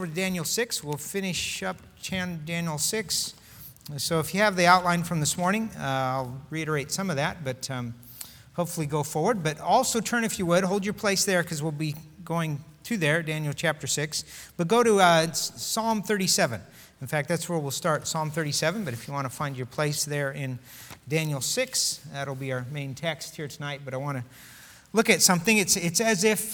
Daniel 6. We'll finish up Daniel 6. So if you have the outline from this morning, I'll reiterate some of that, but hopefully go forward. But also turn, if you would, hold your place there because we'll be going to there, Daniel chapter 6. But go to Psalm 37. In fact, that's where we'll start, Psalm 37. But if you want to find your place there in Daniel 6, that'll be our main text here tonight. But I want to look at something. It's as if...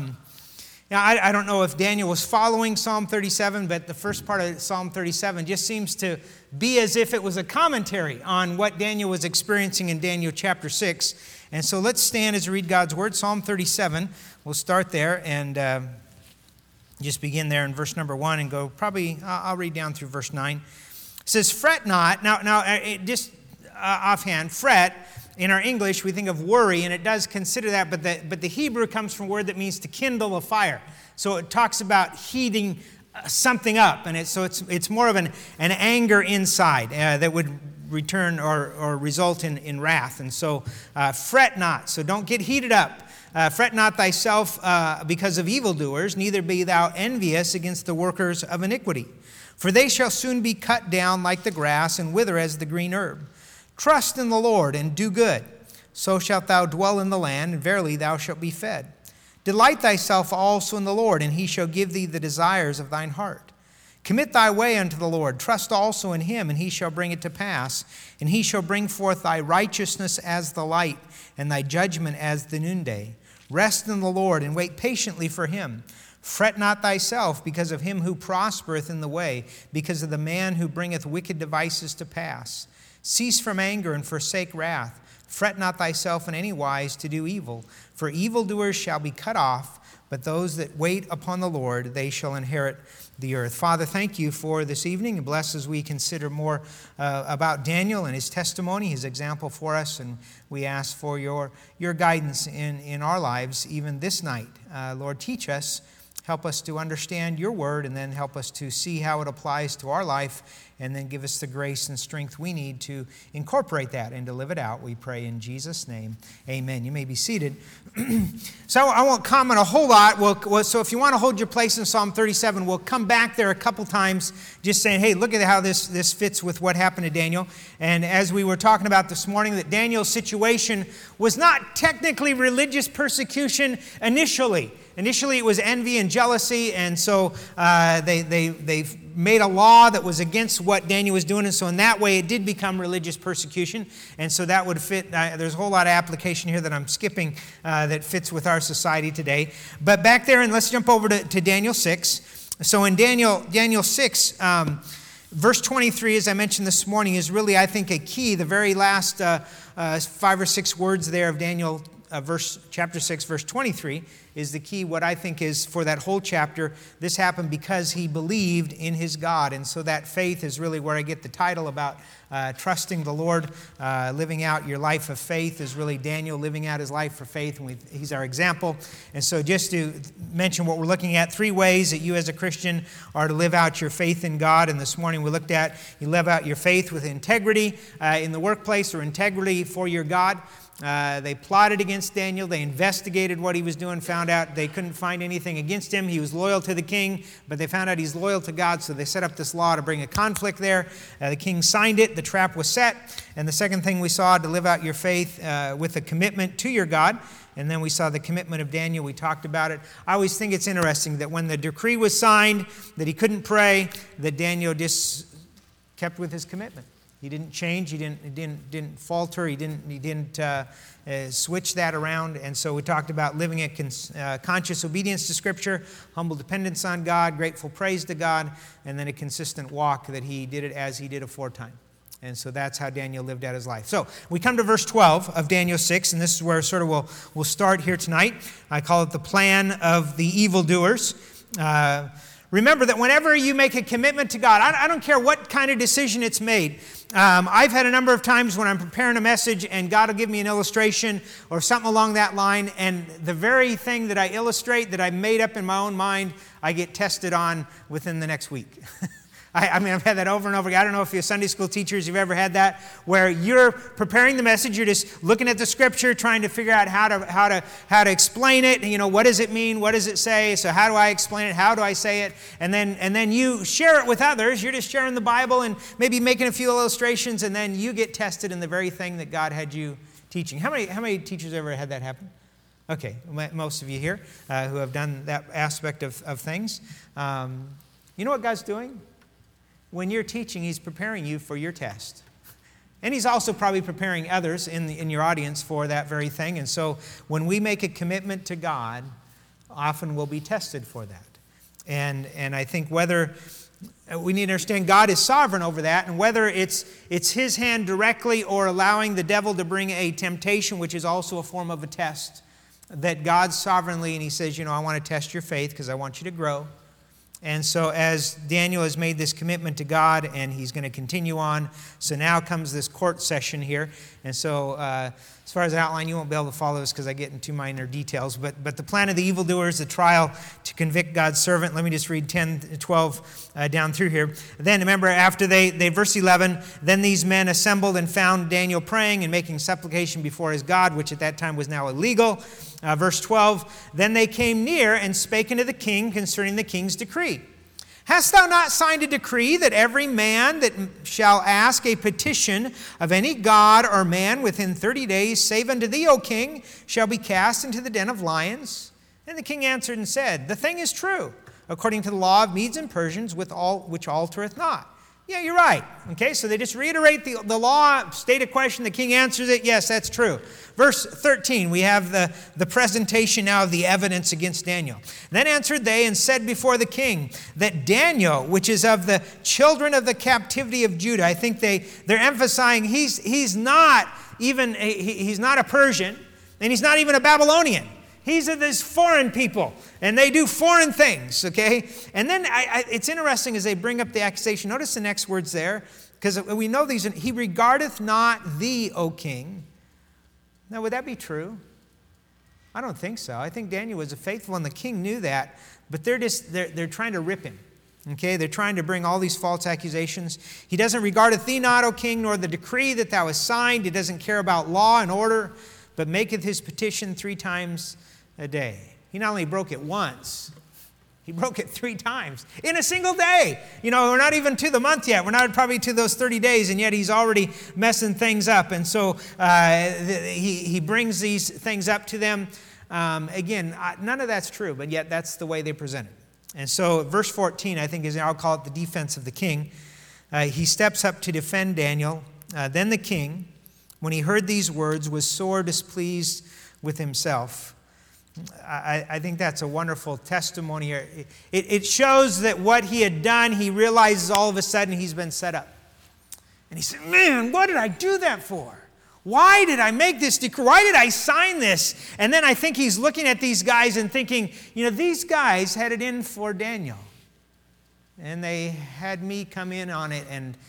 Now, I don't know if Daniel was following Psalm 37, but the first part of Psalm 37 just seems to be as if it was a commentary on what Daniel was experiencing in Daniel chapter 6. And so let's stand as we read God's word. Psalm 37, we'll start there and just begin there in verse number 1 and go probably, I'll read down through verse 9. It says, fret not. Now just offhand, fret. In our English, we think of worry, and it does consider that, but the Hebrew comes from a word that means to kindle a fire. So it talks about heating something up, and it's more of an anger inside that would return or result in wrath. And so fret not, so don't get heated up. Fret not thyself because of evildoers, neither be thou envious against the workers of iniquity. For they shall soon be cut down like the grass and wither as the green herb. Trust in the Lord and do good. So shalt thou dwell in the land, and verily thou shalt be fed. Delight thyself also in the Lord, and he shall give thee the desires of thine heart. Commit thy way unto the Lord. Trust also in him, and he shall bring it to pass. And he shall bring forth thy righteousness as the light, and thy judgment as the noonday. Rest in the Lord, and wait patiently for him. Fret not thyself because of him who prospereth in the way, because of the man who bringeth wicked devices to pass. Cease from anger and forsake wrath. Fret not thyself in any wise to do evil, for evildoers shall be cut off, but those that wait upon the Lord, they shall inherit the earth. Father, thank you for this evening, and bless as we consider more about Daniel and his testimony, his example for us, and we ask for your guidance in our lives even this night. Lord, teach us. Help us to understand your word, and then help us to see how it applies to our life, and then give us the grace and strength we need to incorporate that and to live it out. We pray in Jesus' name. Amen. You may be seated. So I won't comment a whole lot. So if you want to hold your place in Psalm 37, we'll come back there a couple times just saying, hey, look at how this fits with what happened to Daniel. And as we were talking about this morning, that Daniel's situation was not technically religious persecution initially. Initially, it was envy and jealousy, and so they made a law that was against what Daniel was doing, and so in that way, it did become religious persecution, and so that would fit. There's a whole lot of application here that I'm skipping that fits with our society today. But back there, and let's jump over to Daniel 6. So in Daniel 6, verse 23, as I mentioned this morning, is really, I think, a key. The very last 5 or 6 words there of Daniel chapter 6, verse 23, is the key. What I think is for that whole chapter, this happened because he believed in his God. And so that faith is really where I get the title about trusting the Lord. Living out your life of faith is really Daniel living out his life for faith, and he's our example. And so just to mention what we're looking at, 3 ways that you as a Christian are to live out your faith in God. And this morning we looked at you live out your faith with integrity in the workplace, or integrity for your God. They plotted against Daniel. They investigated what he was doing, found out they couldn't find anything against him. He was loyal to the king, but they found out he's loyal to God, so they set up this law to bring a conflict there. The king signed it. The trap was set. And the second thing we saw, to live out your faith with a commitment to your God. And then we saw the commitment of Daniel. We talked about it. I always think it's interesting that when the decree was signed, that he couldn't pray, that Daniel just kept with his commitment. He didn't change. He didn't falter. He didn't switch that around. And so we talked about living in conscious obedience to Scripture, humble dependence on God, grateful praise to God, and then a consistent walk that he did it as he did aforetime. And so that's how Daniel lived out his life. So we come to verse 12 of Daniel 6, and this is where sort of we'll start here tonight. I call it the plan of the evildoers. Remember that whenever you make a commitment to God, I don't care what kind of decision it's made. I've had a number of times when I'm preparing a message and God will give me an illustration or something along that line, and the very thing that I illustrate that I made up in my own mind, I get tested on within the next week. I mean, I've had that over and over again. I don't know if you're Sunday school teachers, you've ever had that, where you're preparing the message, you're just looking at the scripture, trying to figure out how to explain it. You know, what does it mean? What does it say? So how do I explain it? How do I say it? And then you share it with others. You're just sharing the Bible and maybe making a few illustrations, and then you get tested in the very thing that God had you teaching. How many teachers ever had that happen? Okay, most of you here who have done that aspect of things. You know what God's doing? When you're teaching, He's preparing you for your test. And He's also probably preparing others in your audience for that very thing. And so when we make a commitment to God, often we'll be tested for that. And I think whether we need to understand God is sovereign over that, and whether it's His hand directly or allowing the devil to bring a temptation, which is also a form of a test, that God sovereignly, and He says, I want to test your faith because I want you to grow. And so as Daniel has made this commitment to God, and he's going to continue on, so now comes this court session here. And so as far as the outline, you won't be able to follow this because I get into minor details. But the plan of the evildoers, the trial to convict God's servant. Let me just read 10 to 12 down through here. Then remember, after they verse 11, then these men assembled and found Daniel praying and making supplication before his God, which at that time was now illegal. Verse 12, then they came near and spake unto the king concerning the king's decree. Hast thou not signed a decree that every man that shall ask a petition of any god or man within 30 days, save unto thee, O king, shall be cast into the den of lions? And the king answered and said, the thing is true, according to the law of Medes and Persians, which altereth not. Yeah, you're right. Okay, so they just reiterate the law, state a question, the king answers it. Yes, that's true. Verse 13, we have the presentation now of the evidence against Daniel. Then answered they and said before the king that Daniel, which is of the children of the captivity of Judah, I think they're emphasizing he's not a Persian, and he's not even a Babylonian. He's of these foreign people, and they do foreign things, okay? And then it's interesting as they bring up the accusation. Notice the next words there, because we know these. He regardeth not thee, O king. Now, would that be true? I don't think so. I think Daniel was a faithful, and the king knew that, but they're trying to rip him. Okay, they're trying to bring all these false accusations. He doesn't regardeth thee not, O king, nor the decree that thou hast signed. He doesn't care about law and order, but maketh his petition 3 times a day. He not only broke it once, he broke it 3 times in a single day. We're not even to the month yet. We're not probably to those 30 days, and yet he's already messing things up. And so he brings these things up to them. Again, none of that's true, but yet that's the way they present it. And so verse 14, I think, I'll call it the defense of the king. He steps up to defend Daniel. Then the king, when he heard these words, was sore displeased with himself. I think that's a wonderful testimony. It shows that what he had done, he realizes all of a sudden he's been set up. And he said, man, what did I do that for? Why did I make this decree? Why did I sign this? And then I think he's looking at these guys and thinking, these guys had it in for Daniel. And they had me come in on it.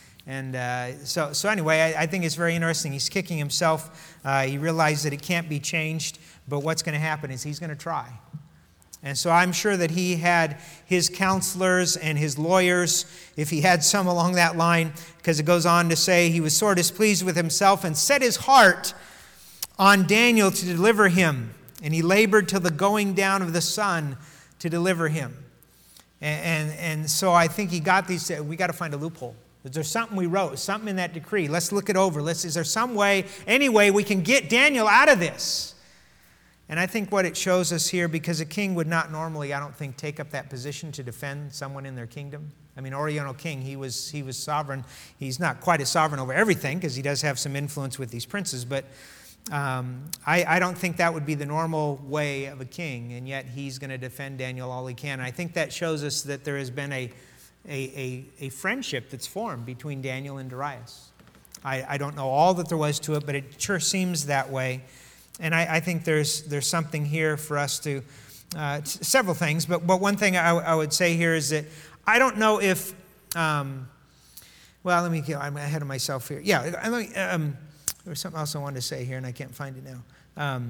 So anyway, I think it's very interesting. He's kicking himself. He realized that it can't be changed. But what's going to happen is he's going to try. And so I'm sure that he had his counselors and his lawyers, if he had some along that line, because it goes on to say he was sore displeased with himself and set his heart on Daniel to deliver him. And he labored till the going down of the sun to deliver him. And so I think he got these, we got to find a loophole. Is there something we wrote, something in that decree? Let's look it over. Is there some way, any way we can get Daniel out of this? And I think what it shows us here, because a king would not normally, I don't think, take up that position to defend someone in their kingdom. I mean, Oriental king, he was sovereign. He's not quite as sovereign over everything, because he does have some influence with these princes. But I don't think that would be the normal way of a king, and yet he's going to defend Daniel all he can. And I think that shows us that there has been a friendship that's formed between Daniel and Darius. I don't know all that there was to it, but it sure seems that way. And I think there's something here for us to, several things, but one thing I would say here is that I don't know if, I'm ahead of myself here. Yeah, there was something else I wanted to say here, and I can't find it now.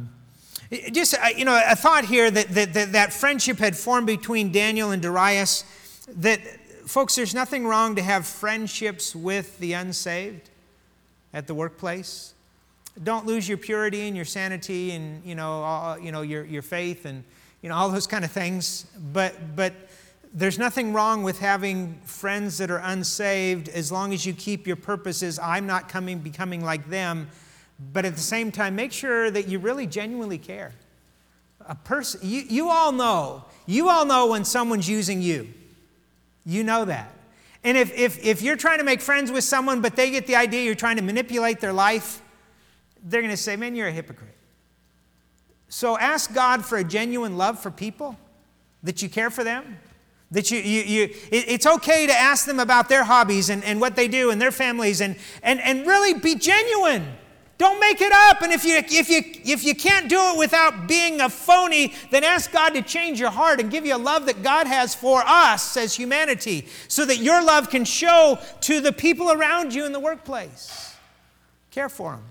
A thought here that friendship had formed between Daniel and Darius, that folks, there's nothing wrong to have friendships with the unsaved at the workplace. Don't lose your purity and your sanity and your faith and all those kind of things. But there's nothing wrong with having friends that are unsaved as long as you keep your purposes. I'm not becoming like them, but at the same time, make sure that you really genuinely care. A person, you all know when someone's using you. You know that. And if you're trying to make friends with someone, but they get the idea you're trying to manipulate their life, they're going to say, man, you're a hypocrite. So ask God for a genuine love for people, that you care for them, that it's okay to ask them about their hobbies and what they do and their families and really be genuine. Don't make it up. And if you can't do it without being a phony, then ask God to change your heart and give you a love that God has for us as humanity, so that your love can show to the people around you in the workplace. Care for them.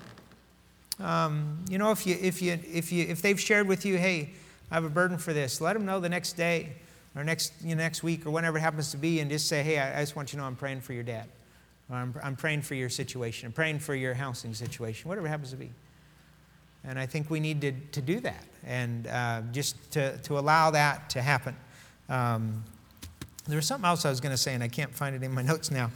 If they've shared with you, hey, I have a burden for this, let them know the next day or next week or whenever it happens to be, and just say, hey, I just want you to know I'm praying for your dad. Or I'm praying for your situation. I'm praying for your housing situation, whatever it happens to be. And I think we need to do that and just to allow that to happen. There was something else I was going to say, and I can't find it in my notes now.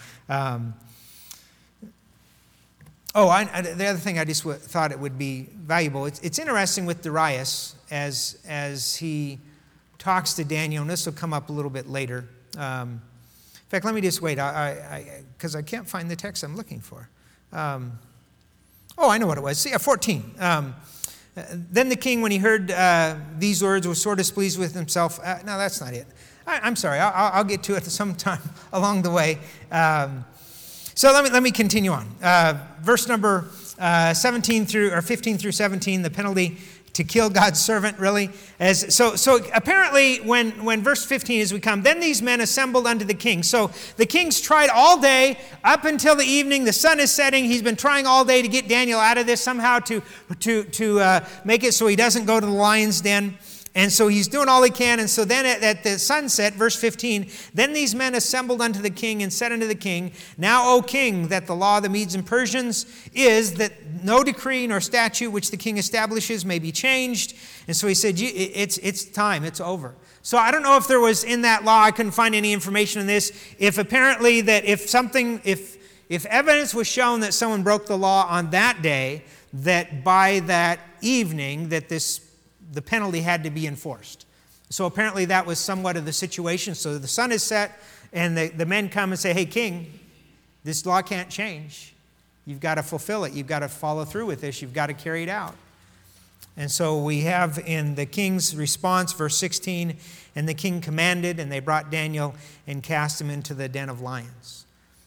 The other thing I just thought it would be valuable. It's interesting with Darius as he talks to Daniel, and this will come up a little bit later. In fact, let me just wait, because I can't find the text I'm looking for. I know what it was. 14. Then the king, when he heard these words, was sore displeased with himself. No, that's not it. I'm sorry. I'll get to it sometime along the way. So let me continue on. Verse number 15 through 17, the penalty to kill God's servant, really. So apparently when verse 15 as we come, then these men assembled unto the king. So the king's tried all day up until the evening. The sun is setting. He's been trying all day to get Daniel out of this somehow to make it so he doesn't go to the lion's den. And so he's doing all he can. And so then at the sunset, verse 15, then these men assembled unto the king and said unto the king, now, O king, that the law of the Medes and Persians is that no decree nor statute which the king establishes may be changed. And so he said, it's time, it's over. So I don't know if there was in that law, I couldn't find any information on this, if apparently that if evidence was shown that someone broke the law on that day, that by that evening that the penalty had to be enforced. So apparently that was somewhat of the situation. So the sun is set, and the men come and say, hey, king, this law can't change. You've got to fulfill it. You've got to follow through with this. You've got to carry it out. And so we have in the king's response, verse 16, and the king commanded, and they brought Daniel and cast him into the den of lions.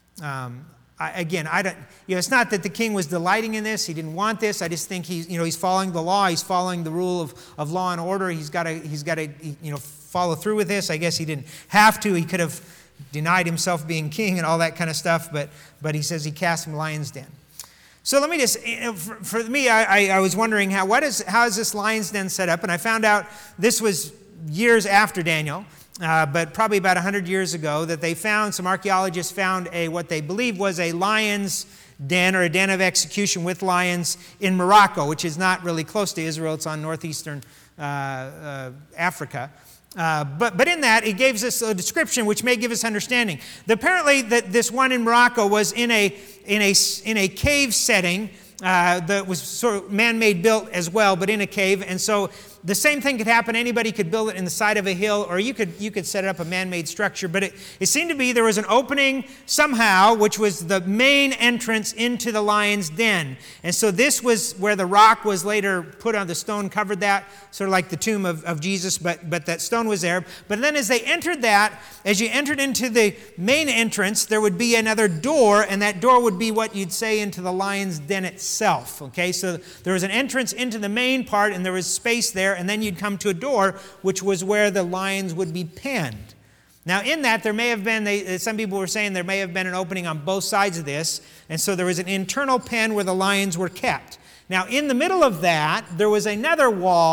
It's not that the king was delighting in this. He didn't want this. I just think he's following the law. He's following the rule of law and order. He's got to follow through with this. I guess he didn't have to. He could have denied himself being king and all that kind of stuff. But he says he cast him in the lion's den. So let me just, for me, I was wondering how is this lion's den set up? And I found out this was years after Daniel. But probably about 100 years ago, that some archaeologists found what they believe was a lion's den or a den of execution with lions in Morocco, which is not really close to Israel. It's on northeastern Africa. But in that, it gives us a description which may give us understanding. Apparently, that this one in Morocco was in a cave setting that was sort of man-made built as well, but in a cave. And so the same thing could happen. Anybody could build it in the side of a hill, or you could set up a man-made structure. But it seemed to be there was an opening somehow, which was the main entrance into the lion's den. And so this was where the rock was later put on. The stone covered that, sort of like the tomb of Jesus, but that stone was there. But then as they entered that, as you entered into the main entrance, there would be another door, and that door would be what you'd say into the lion's den itself. Okay, so there was an entrance into the main part, and there was space there. And then you'd come to a door, which was where the lions would be penned. Now, in that, there may have been, some people were saying there may have been an opening on both sides of this. And so there was an internal pen where the lions were kept. Now, in the middle of that, there was another wall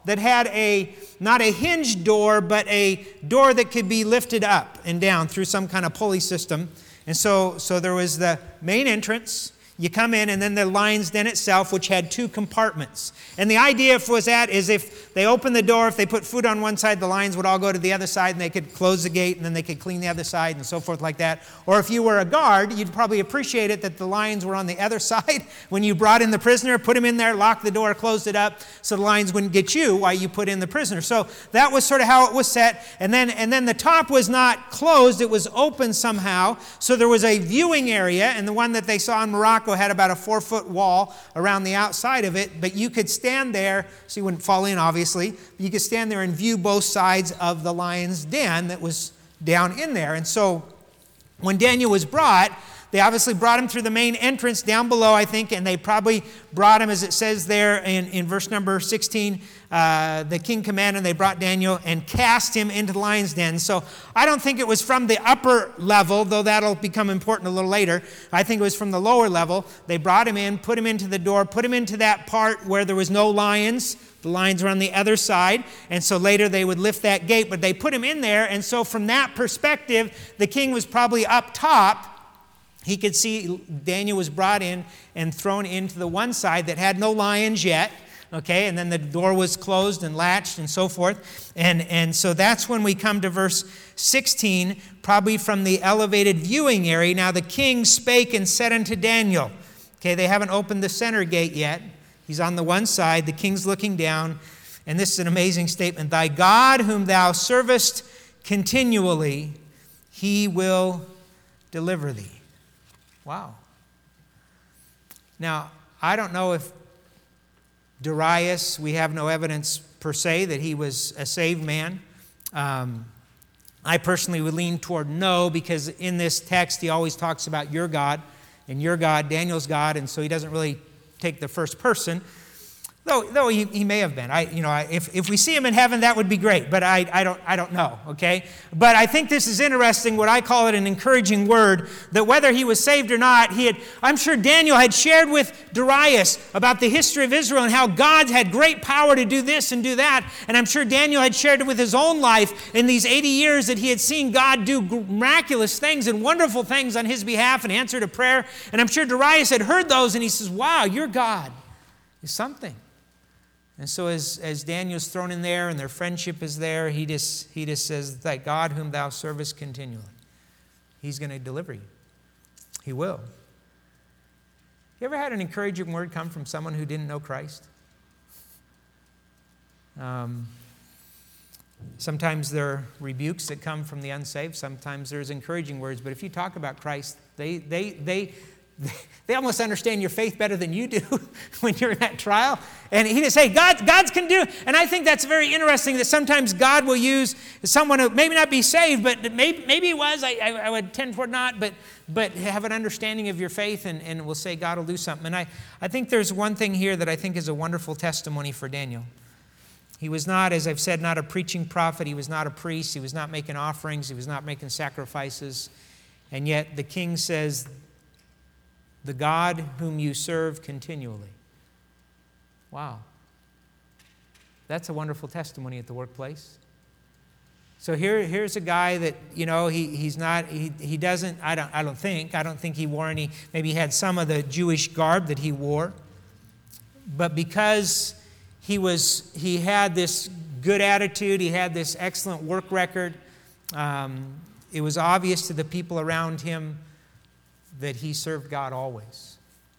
that had not a hinged door, but a door that could be lifted up and down through some kind of pulley system. And so there was the main entrance. You come in, and then the lion's den itself, which had 2 compartments. And the idea was that is if they opened the door, if they put food on one side, the lions would all go to the other side, and they could close the gate, and then they could clean the other side, and so forth like that. Or if you were a guard, you'd probably appreciate it that the lions were on the other side. When you brought in the prisoner, put him in there, locked the door, closed it up, so the lions wouldn't get you while you put in the prisoner. So that was sort of how it was set. And then the top was not closed, it was open somehow. So there was a viewing area, and the one that they saw in Morocco had about a 4-foot wall around the outside of it, but you could stand there, so you wouldn't fall in, obviously. You could stand there and view both sides of the lion's den that was down in there. And so when Daniel was brought, they obviously brought him through the main entrance down below, I think, and they probably brought him, as it says there in verse number 16, the king commanded, they brought Daniel and cast him into the lion's den. So I don't think it was from the upper level, though that'll become important a little later. I think it was from the lower level. They brought him in, put him into the door, put him into that part where there was no lions. The lions were on the other side, and so later they would lift that gate, but they put him in there, and so from that perspective, the king was probably up top. He could see Daniel was brought in and thrown into the one side that had no lions yet, okay, and then the door was closed and latched and so forth. And so that's when we come to verse 16, probably from the elevated viewing area. Now the king spake and said unto Daniel, okay, they haven't opened the center gate yet. He's on the one side, the king's looking down, and this is an amazing statement. Thy God whom thou servest continually, he will deliver thee. Wow. Now, I don't know if Darius, we have no evidence per se that he was a saved man. I personally would lean toward no, because in this text he always talks about your God, and your God, Daniel's God, and so he doesn't really take the first person. Though he may have been. If we see him in heaven, that would be great, but I don't know, okay? But I think this is interesting, what I call it an encouraging word, that whether he was saved or not, I'm sure Daniel had shared with Darius about the history of Israel and how God had great power to do this and do that, and I'm sure Daniel had shared it with his own life in these 80 years that he had seen God do miraculous things and wonderful things on his behalf and answered a prayer, and I'm sure Darius had heard those, and he says, wow, your God is something. And so as Daniel's thrown in there and their friendship is there, he just says, thy God whom thou servest continually, he's going to deliver you. He will. You ever had an encouraging word come from someone who didn't know Christ? Sometimes there are rebukes that come from the unsaved. Sometimes there's encouraging words. But if you talk about Christ, they almost understand your faith better than you do when you're in that trial. And he just say, God's can do. And I think that's very interesting that sometimes God will use someone who maybe not be saved, but maybe he was. I would tend toward not, but have an understanding of your faith and will say God will do something. And I think there's one thing here that I think is a wonderful testimony for Daniel. He was not, as I've said, not a preaching prophet. He was not a priest. He was not making offerings. He was not making sacrifices. And yet the king says, the God whom you serve continually. Wow. That's a wonderful testimony at the workplace. So here's a guy that, he doesn't, I don't think he wore any, maybe he had some of the Jewish garb that he wore. But because he had this good attitude, he had this excellent work record, it was obvious to the people around him that he served God always.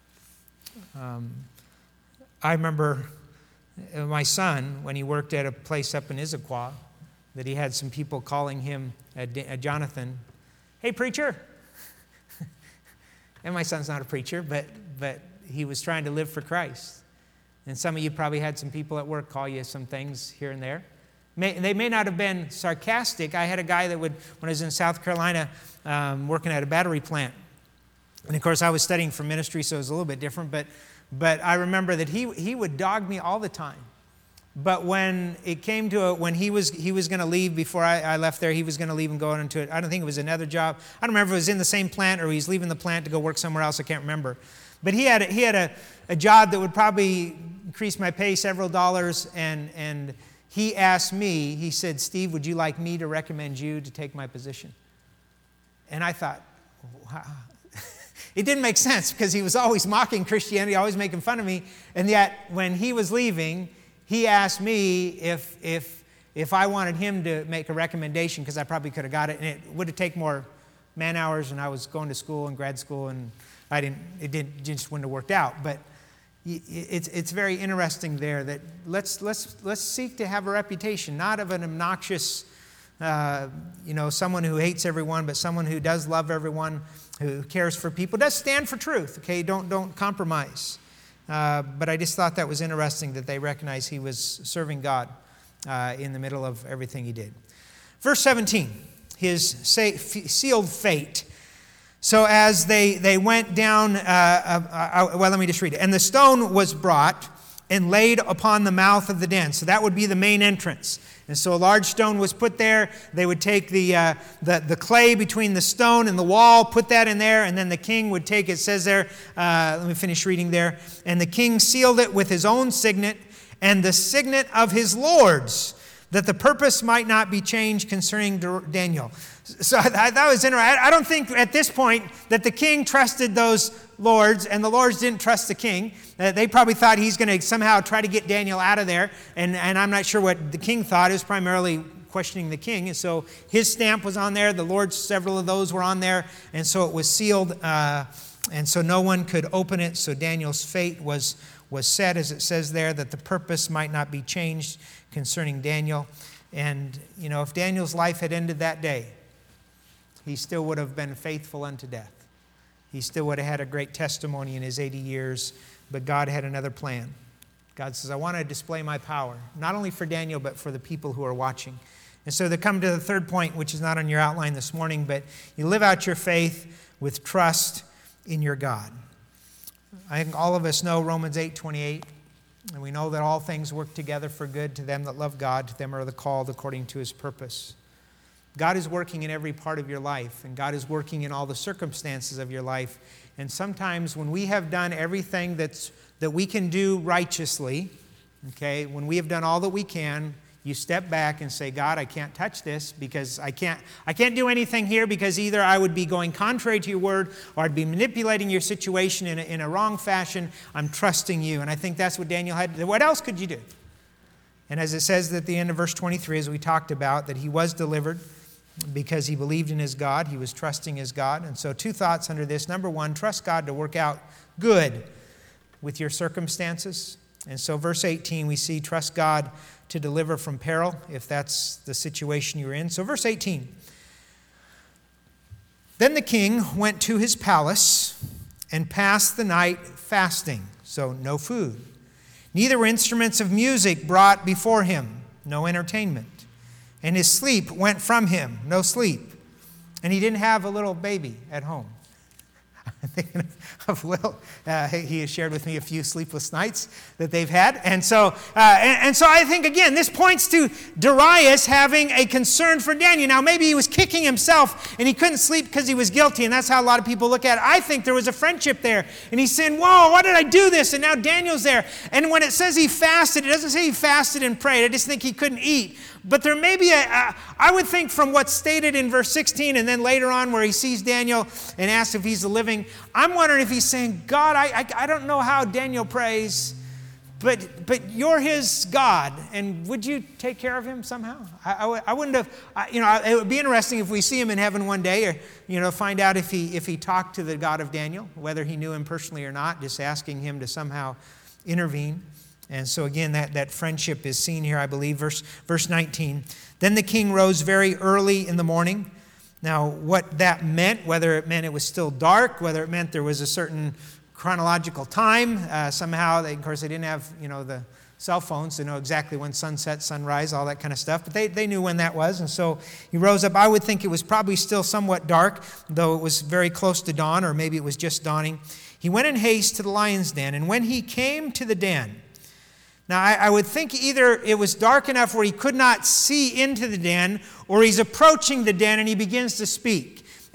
I remember my son, when he worked at a place up in Issaquah, that he had some people calling him, Jonathan, hey, preacher. And my son's not a preacher, but he was trying to live for Christ. And some of you probably had some people at work call you some things here and there. They may not have been sarcastic. I had a guy that when I was in South Carolina working at a battery plant, and of course, I was studying for ministry, so it was a little bit different. But I remember that he would dog me all the time. But when it came to when he was going to leave before I left there, he was going to leave and go into it. I don't think it was another job. I don't remember if it was in the same plant or he was leaving the plant to go work somewhere else. I can't remember. But he had a job that would probably increased my pay several dollars, and he asked me, he said, Steve, would you like me to recommend you to take my position? And I thought, wow. It didn't make sense because he was always mocking Christianity, always making fun of me. And yet, when he was leaving, he asked me if I wanted him to make a recommendation, because I probably could have got it. And it would have taken more man hours, and I was going to school and grad school, and it just wouldn't have worked out. But it's very interesting there that let's seek to have a reputation, not of an obnoxious, someone who hates everyone, but someone who does love everyone, who cares for people, does stand for truth. Okay, don't compromise. But I just thought that was interesting that they recognized he was serving God in the middle of everything he did. Verse 17, his sealed fate. So as they went down, let me just read it. And the stone was brought and laid upon the mouth of the den. So that would be the main entrance. And so a large stone was put there. They would take the clay between the stone and the wall, put that in there, and then the king would take, it says there, let me finish reading there. And the king sealed it with his own signet and the signet of his lords, that the purpose might not be changed concerning Daniel. So that was interesting. I don't think at this point that the king trusted those lords, and the lords didn't trust the king. They probably thought he's going to somehow try to get Daniel out of there, and I'm not sure what the king thought. It was primarily questioning the king, and so his stamp was on there. The lords, several of those were on there, and so it was sealed, and so no one could open it. So Daniel's fate was set, as it says there, that the purpose might not be changed concerning Daniel. And, if Daniel's life had ended that day, he still would have been faithful unto death. He still would have had a great testimony in his 80 years, but God had another plan. God says, I want to display my power, not only for Daniel, but for the people who are watching. And so they come to the third point, which is not on your outline this morning, but you live out your faith with trust in your God. I think all of us know Romans 8:28, and we know that all things work together for good to them that love God, to them are the called according to his purpose. God is working in every part of your life, and God is working in all the circumstances of your life. And sometimes when we have done everything that we can do righteously, okay, when we have done all that we can, you step back and say, God, I can't touch this because I can't do anything here, because either I would be going contrary to your word or I'd be manipulating your situation in a wrong fashion. I'm trusting you. And I think that's what Daniel had. What else could you do? And as it says at the end of verse 23, as we talked about, that he was delivered because he believed in his God. He was trusting his God. And so 2 thoughts under this. Number 1, trust God to work out good with your circumstances. And so verse 18, we see trust God to deliver from peril, if that's the situation you're in. So verse 18. Then the king went to his palace and passed the night fasting. So no food. Neither were instruments of music brought before him. No entertainment. And his sleep went from him, no sleep. And he didn't have a little baby at home. I'm thinking of Will. He has shared with me a few sleepless nights that they've had. And so I think, again, this points to Darius having a concern for Daniel. Now, maybe he was kicking himself and he couldn't sleep because he was guilty, and that's how a lot of people look at it. I think there was a friendship there. And he's saying, whoa, why did I do this? And now Daniel's there. And when it says he fasted, it doesn't say he fasted and prayed. I just think he couldn't eat. But there may be I would think from what's stated in verse 16 and then later on where he sees Daniel and asks if he's the living, I'm wondering if he's saying, God, I don't know how Daniel prays, but you're his God, and would you take care of him somehow? I wouldn't have, it would be interesting if we see him in heaven one day, or, find out if he talked to the God of Daniel, whether he knew him personally or not, just asking him to somehow intervene. And so again, that friendship is seen here, I believe. Verse 19. Then the king rose very early in the morning. Now, what that meant, whether it meant it was still dark, whether it meant there was a certain chronological time, somehow, of course, they didn't have, the cell phones to know exactly when sunset, sunrise, all that kind of stuff. But they knew when that was. And so he rose up. I would think it was probably still somewhat dark, though it was very close to dawn, or maybe it was just dawning. He went in haste to the lion's den. And when he came to the den, now, I would think either it was dark enough where he could not see into the den, or he's approaching the den and he begins to speak.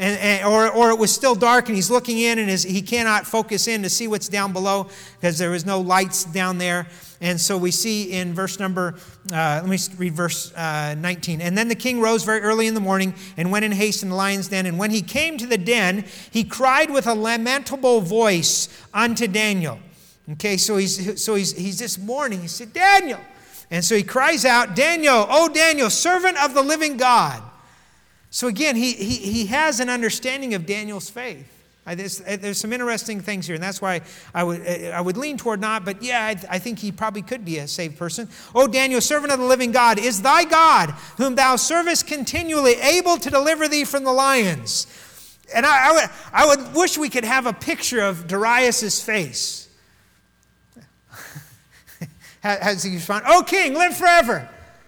or it was still dark and he's looking in and he cannot focus in to see what's down below because there was no lights down there. And so we see in verse number, let me read verse 19. And then the king rose very early in the morning and went in haste in the lion's den. And when he came to the den, he cried with a lamentable voice unto Daniel. Okay, so he's this morning. He said, Daniel. And so he cries out, Daniel, O Daniel, servant of the living God. So again, he has an understanding of Daniel's faith. There's some interesting things here, and that's why I would lean toward not, but yeah, I think he probably could be a saved person. O Daniel, servant of the living God, is thy God, whom thou servest continually, able to deliver thee from the lions? And I would wish we could have a picture of Darius' face. As he responded, O king, live forever.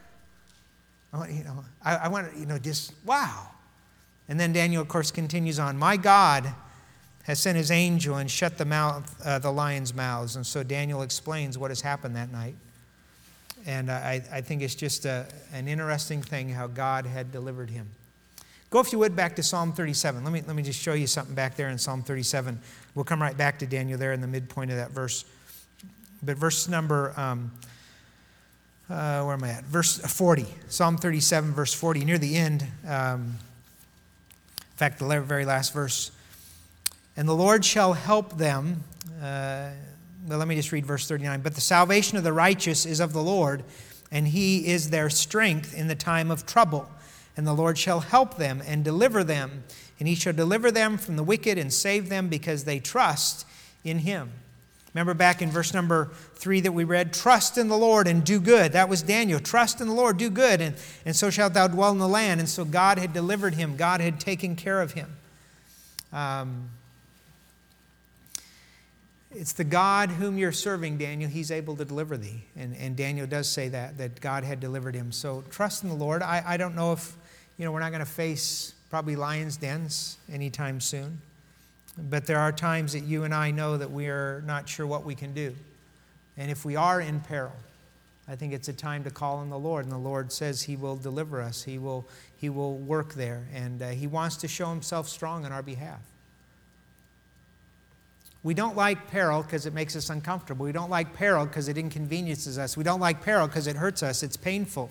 I want to, just, wow. And then Daniel, of course, continues on. My God has sent his angel and shut the lions' mouths. And so Daniel explains what has happened that night. And I think it's just an interesting thing how God had delivered him. Go, if you would, back to Psalm 37. Let me just show you something back there in Psalm 37. We'll come right back to Daniel there in the midpoint of that verse. But verse number, where am I at? Verse 40. Psalm 37, verse 40, near the end. In fact, the very last verse. And the Lord shall help them. Well, let me just read verse 39. But the salvation of the righteous is of the Lord, and he is their strength in the time of trouble. And the Lord shall help them and deliver them. And he shall deliver them from the wicked and save them because they trust in him. Remember back in verse number 3 that we read, trust in the Lord and do good. That was Daniel. Trust in the Lord, do good, and so shalt thou dwell in the land. And so God had delivered him. God had taken care of him. It's the God whom you're serving, Daniel. He's able to deliver thee. And Daniel does say that God had delivered him. So trust in the Lord. I don't know if, we're not going to face probably lions' dens anytime soon. But there are times that you and I know that we are not sure what we can do. And if we are in peril, I think it's a time to call on the Lord. And the Lord says he will deliver us. He will work there. And he wants to show himself strong on our behalf. We don't like peril because it makes us uncomfortable. We don't like peril because it inconveniences us. We don't like peril because it hurts us. It's painful.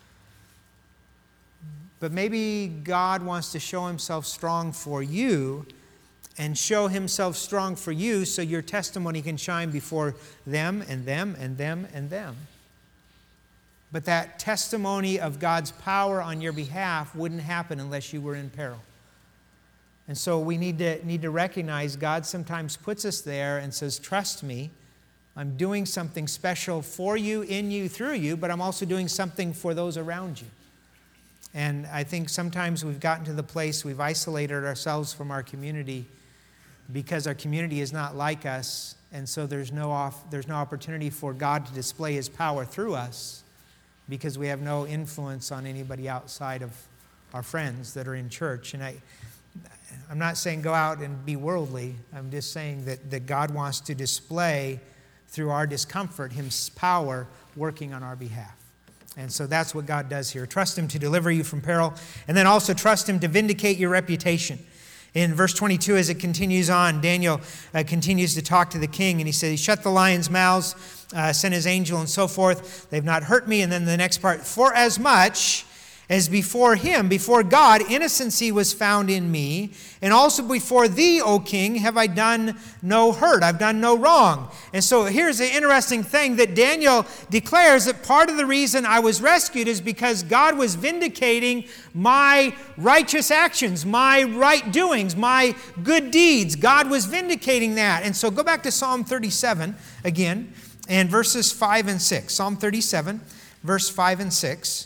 But maybe God wants to show himself strong for you and show himself strong for you so your testimony can shine before them and them and them and them. But that testimony of God's power on your behalf wouldn't happen unless you were in peril. And so we need to recognize God sometimes puts us there and says, trust me, I'm doing something special for you, in you, through you, but I'm also doing something for those around you. And I think sometimes we've gotten to the place we've isolated ourselves from our community because our community is not like us, and so there's no opportunity for God to display his power through us because we have no influence on anybody outside of our friends that are in church. And I'm not saying go out and be worldly. I'm just saying that God wants to display through our discomfort his power working on our behalf. And so that's what God does here. Trust him to deliver you from peril, and then also trust him to vindicate your reputation. In verse 22, as it continues on, Daniel continues to talk to the king, and he says, he shut the lions' mouths, sent his angel, and so forth. They've not hurt me. And then the next part, for as much as before him, before God, innocency was found in me, and also before thee, O king, have I done no hurt. I've done no wrong. And so here's the interesting thing that Daniel declares that part of the reason I was rescued is because God was vindicating my righteous actions, my right doings, my good deeds. God was vindicating that. And so go back to Psalm 37 again, and verses 5 and 6. Psalm 37, verse 5 and 6.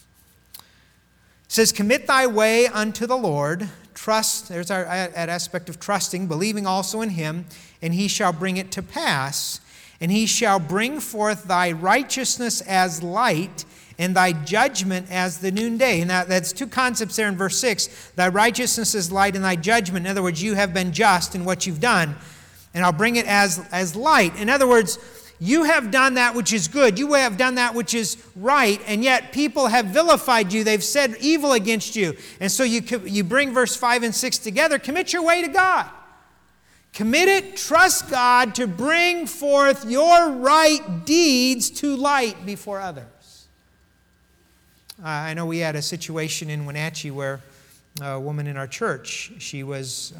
It says, commit thy way unto the Lord, trust, there's our aspect of trusting, believing also in him, and he shall bring it to pass, and he shall bring forth thy righteousness as light, and thy judgment as the noonday. And that's two concepts there in verse 6. Thy righteousness is light, and thy judgment, in other words, you have been just in what you've done, and I'll bring it as light. In other words, You have done that which is good. You have done that which is right, and yet people have vilified you. They've said evil against you. And so you bring verse 5 and 6 together. Commit your way to God. Commit it, trust God to bring forth your right deeds to light before others. I know we had a situation in Wenatchee where a woman in our church, she was...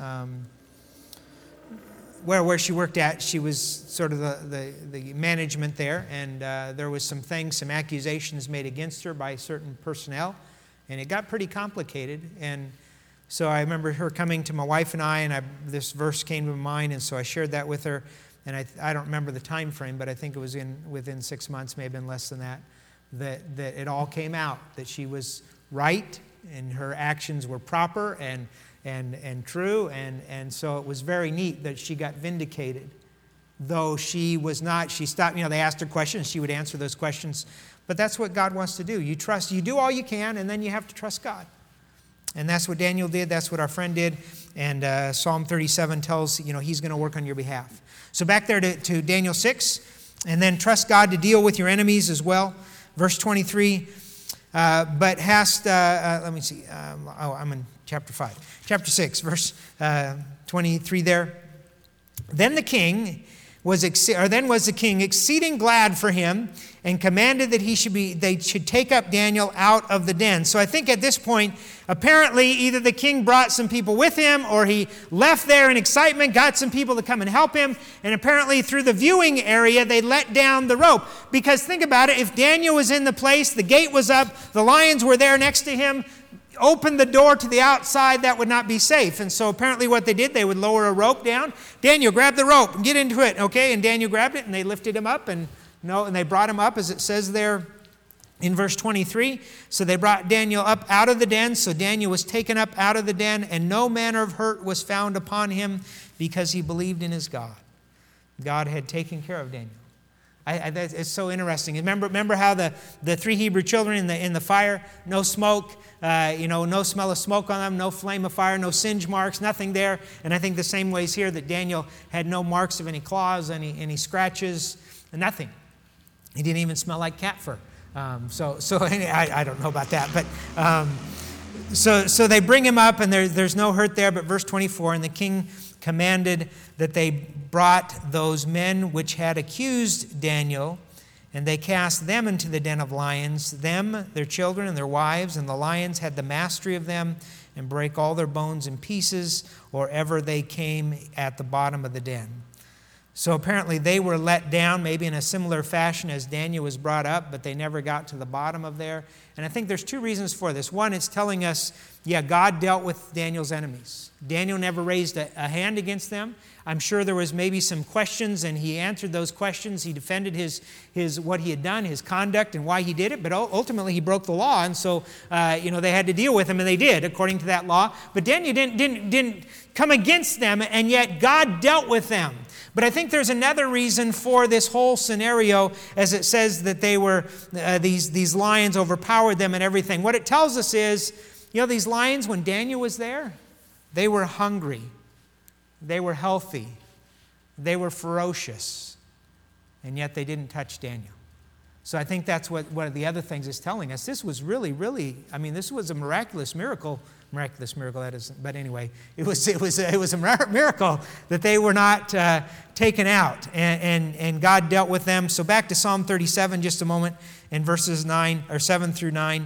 where she worked at, she was sort of the management there, and there was some accusations made against her by certain personnel, and it got pretty complicated. And so I remember her coming to my wife and I, this verse came to mind, and so I shared that with her. And I don't remember the time frame, but I think it was within 6 months, may have been less than that it all came out, that she was right and her actions were proper and true, and so it was very neat that she got vindicated. Though she was not, she stopped, they asked her questions, she would answer those questions. But that's what God wants to do. You do all you can, and then you have to trust God. And that's what Daniel did, that's what our friend did, and Psalm 37 tells, he's going to work on your behalf. So back there to Daniel 6, and then trust God to deal with your enemies as well. Verse 23, but hast, let me see, I'm in chapter 5. Chapter 6, verse 23 there. Then was the king exceeding glad for him, and commanded that they should take up Daniel out of the den. So I think at this point, apparently either the king brought some people with him, or he left there in excitement, got some people to come and help him, and apparently through the viewing area, they let down the rope. Because think about it, if Daniel was in the place, the gate was up, the lions were there next to him, open the door to the outside, that would not be safe. And so apparently what they did, they would lower a rope down. Daniel, grab the rope and get into it, okay? And Daniel grabbed it, and they lifted him up, and they brought him up, as it says there in verse 23. So they brought Daniel up out of the den. So Daniel was taken up out of the den, and no manner of hurt was found upon him, because he believed in his God. God had taken care of Daniel. It's so interesting. Remember how the three Hebrew children in the fire, no smoke, no smell of smoke on them, no flame of fire, no singe marks, nothing there. And I think the same way is here, that Daniel had no marks of any claws, any scratches, nothing. He didn't even smell like cat fur. I don't know about that, but so they bring him up, and there's no hurt there. But verse 24, and the king commanded that they brought those men which had accused Daniel, and they cast them into the den of lions, them, their children, and their wives, and the lions had the mastery of them, and break all their bones in pieces, or ever they came at the bottom of the den. So apparently they were let down, maybe in a similar fashion as Daniel was brought up, but they never got to the bottom of there. And I think there's two reasons for this. One, it's telling us, God dealt with Daniel's enemies. Daniel never raised a hand against them. I'm sure there was maybe some questions, and he answered those questions. He defended his what he had done, his conduct, and why he did it. But ultimately, he broke the law, and so they had to deal with him, and they did according to that law. But Daniel didn't come against them, and yet God dealt with them. But I think there's another reason for this whole scenario, as it says that they were these lions overpowered them and everything. What it tells us is, these lions, when Daniel was there, they were hungry, they were healthy, they were ferocious, and yet they didn't touch Daniel. So I think that's what one of the other things is telling us. This was really, this was a miraculous miracle. Miraculous miracle, that is. But anyway, it was a miracle that they were not taken out, and God dealt with them. So back to Psalm 37, just a moment, in verses 7 through 9.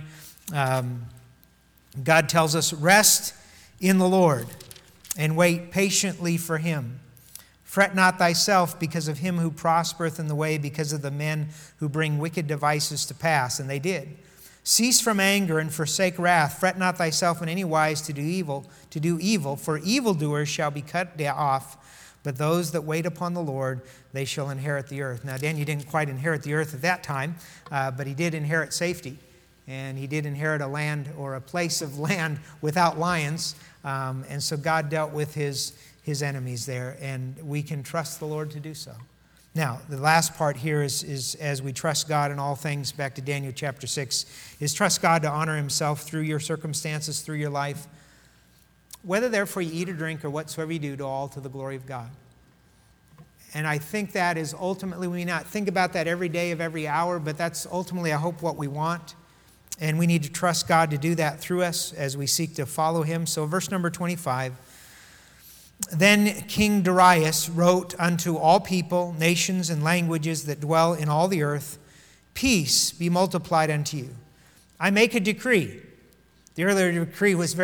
God tells us, "Rest in the Lord, and wait patiently for him. Fret not thyself because of him who prospereth in the way, because of the men who bring wicked devices to pass." And they did. "Cease from anger and forsake wrath. Fret not thyself in any wise to do evil, for evildoers shall be cut off. But those that wait upon the Lord, they shall inherit the earth." Now, Daniel didn't quite inherit the earth at that time, but he did inherit safety. And he did inherit a land, or a place of land, without lions. And so God dealt with his enemies there, and we can trust the Lord to do so. Now, the last part here is as we trust God in all things, back to Daniel chapter 6, is trust God to honor himself through your circumstances, through your life. "Whether therefore you eat or drink or whatsoever you do, all to the glory of God." And I think that is ultimately, we may not think about that every day of every hour, but that's ultimately, I hope, what we want. And we need to trust God to do that through us as we seek to follow him. So verse number 25. Then King Darius wrote unto all people, nations, and languages that dwell in all the earth, peace be multiplied unto you. I make a decree. The earlier decree was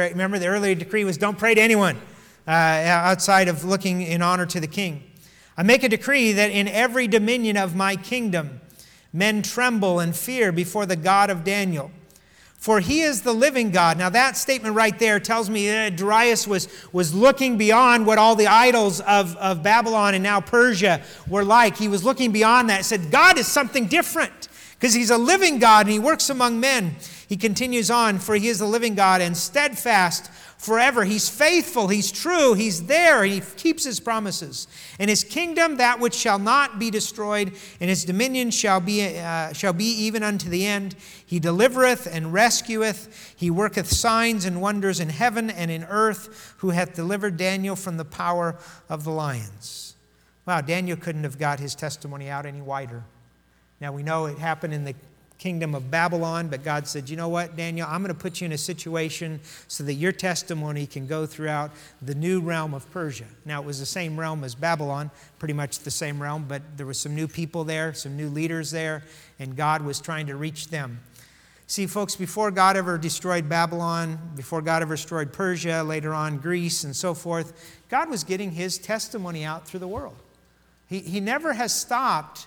don't pray to anyone outside of looking in honor to the king. I make a decree that in every dominion of my kingdom men tremble and fear before the God of Daniel. For he is the living God. Now that statement right there tells me that Darius was looking beyond what all the idols of Babylon and now Persia were like. He was looking beyond that and said, God is something different because he's a living God and he works among men. He continues on, for he is the living God and steadfast forever. He's faithful, he's true, he's there, he keeps his promises. And his kingdom, that which shall not be destroyed, and his dominion shall be even unto the end. He delivereth and rescueth. He worketh signs and wonders in heaven and in earth, who hath delivered Daniel from the power of the lions. Wow, Daniel couldn't have got his testimony out any wider. Now we know it happened in the kingdom of Babylon, but God said, you know what, Daniel, I'm going to put you in a situation so that your testimony can go throughout the new realm of Persia. Now, it was the same realm as Babylon, pretty much the same realm, but there were some new people there, some new leaders there, and God was trying to reach them. See, folks, before God ever destroyed Babylon, before God ever destroyed Persia, later on Greece and so forth, God was getting his testimony out through the world. He never has stopped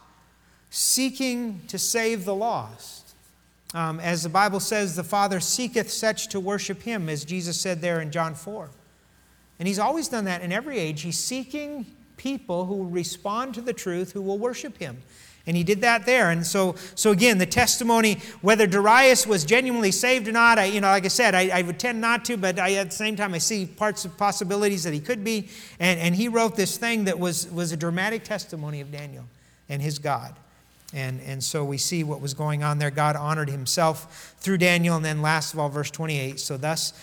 seeking to save the lost. As the Bible says, the Father seeketh such to worship him, as Jesus said there in John 4. And he's always done that in every age. He's seeking people who will respond to the truth, who will worship him. And he did that there. And so again, the testimony, whether Darius was genuinely saved or not, like I said, I would tend not to, but at the same time, I see parts of possibilities that he could be. And he wrote this thing that was a dramatic testimony of Daniel and his God. And so we see what was going on there. God honored himself through Daniel. And then last of all, verse 28. So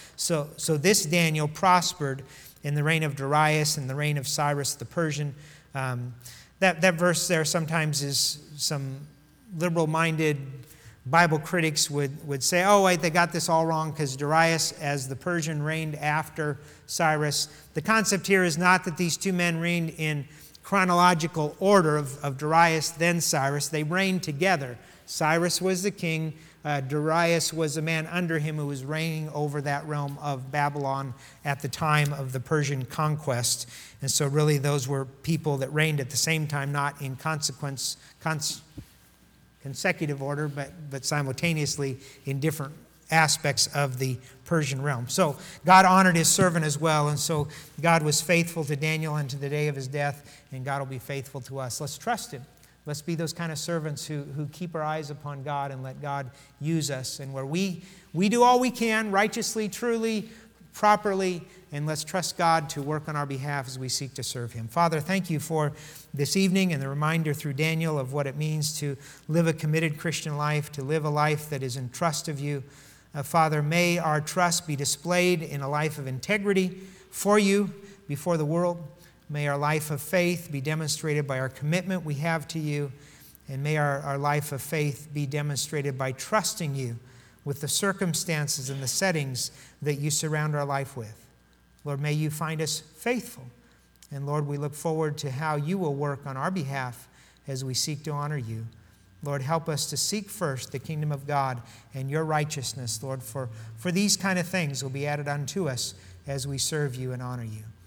this Daniel prospered in the reign of Darius and the reign of Cyrus the Persian. That verse there sometimes is some liberal-minded Bible critics would say, oh, wait, they got this all wrong because Darius, as the Persian, reigned after Cyrus. The concept here is not that these two men reigned in chronological order of Darius, then Cyrus. They reigned together. Cyrus was the king. Darius was a man under him who was reigning over that realm of Babylon at the time of the Persian conquest. And so really those were people that reigned at the same time, not in consecutive order, but simultaneously in different aspects of the Persian realm. So God honored his servant as well, and so God was faithful to Daniel unto the day of his death, and God will be faithful to us. Let's trust him. Let's be those kind of servants who keep our eyes upon God and let God use us. And where we do all we can, righteously, truly, properly, and let's trust God to work on our behalf as we seek to serve him. Father, thank you for this evening and the reminder through Daniel of what it means to live a committed Christian life, to live a life that is in trust of you. Father, may our trust be displayed in a life of integrity for you before the world. May our life of faith be demonstrated by our commitment we have to you. And may our life of faith be demonstrated by trusting you with the circumstances and the settings that you surround our life with. Lord, may you find us faithful. And Lord, we look forward to how you will work on our behalf as we seek to honor you. Lord, help us to seek first the kingdom of God and your righteousness, Lord, for these kind of things will be added unto us as we serve you and honor you.